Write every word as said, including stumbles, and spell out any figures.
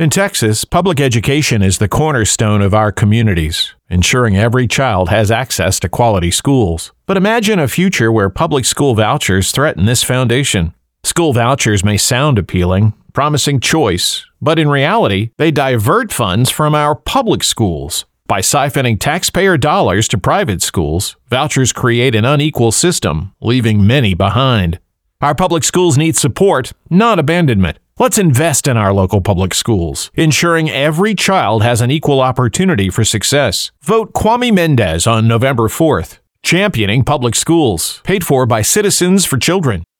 In Texas, public education is the cornerstone of our communities, ensuring every child has access to quality schools. But imagine a future where public school vouchers threaten this foundation. School vouchers may sound appealing, promising choice, but in reality, they divert funds from our public schools. By siphoning taxpayer dollars to private schools, vouchers create an unequal system, leaving many behind. Our public schools need support, not abandonment. Let's invest in our local public schools, ensuring every child has an equal opportunity for success. Vote Kwame Mendez on November fourth. Championing Public Schools. Paid for by Citizens for Children.